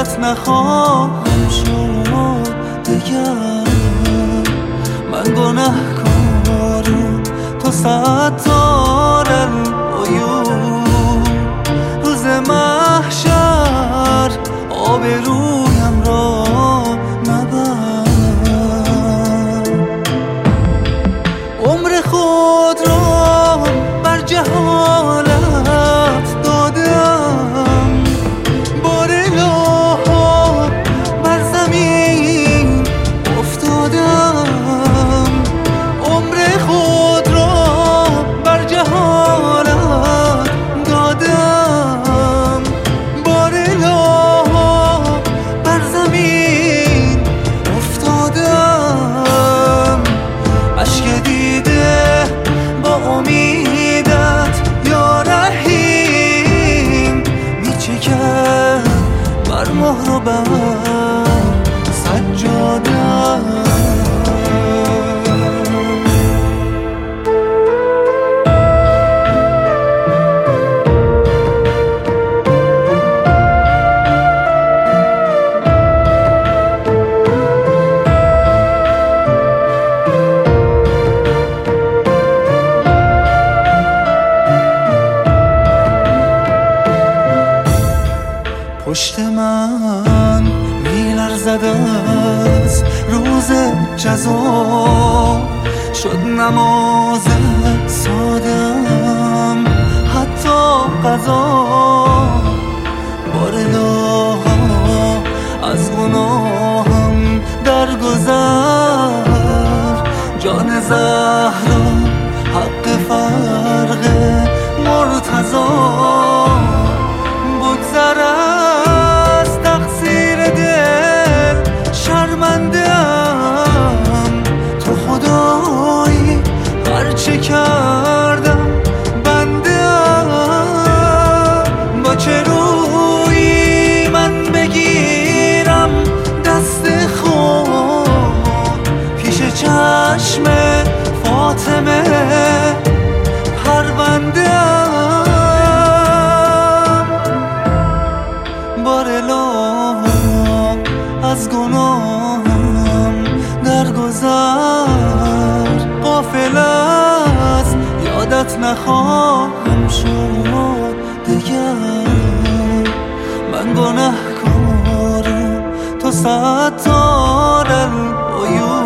یادت نخواهم شد دیگر. من گناهکارم تو ستار العیون. روز محشر آبرویم را مبر. عمر خود را بر جهالت دادم، بار لاها بر زمین افتادم. عمر خود را بر جهالت دادم، بار لاها بر زمین افتادم. اشک دیده با امیدت یا رحیم میچکم بر مهر و بر سجادم. پشت من میلرزد از روز جزا، شد نماز سادم حتی قضا. بار لاها از گناهم درگذر، جان زهرا حق فرق مرتضی. بگذر از تقصیر دل شرمنده‌ام، تو خدایی هرچه کردم بنده‌ام. با چه رویی من بگیرم دست خود پیش چشم فاطمه پرونده‌ام. بار لاها از گناهم درگذر، غافل از یادت نخواهم شد دیگر. من گناهکارم تو ستار العیون.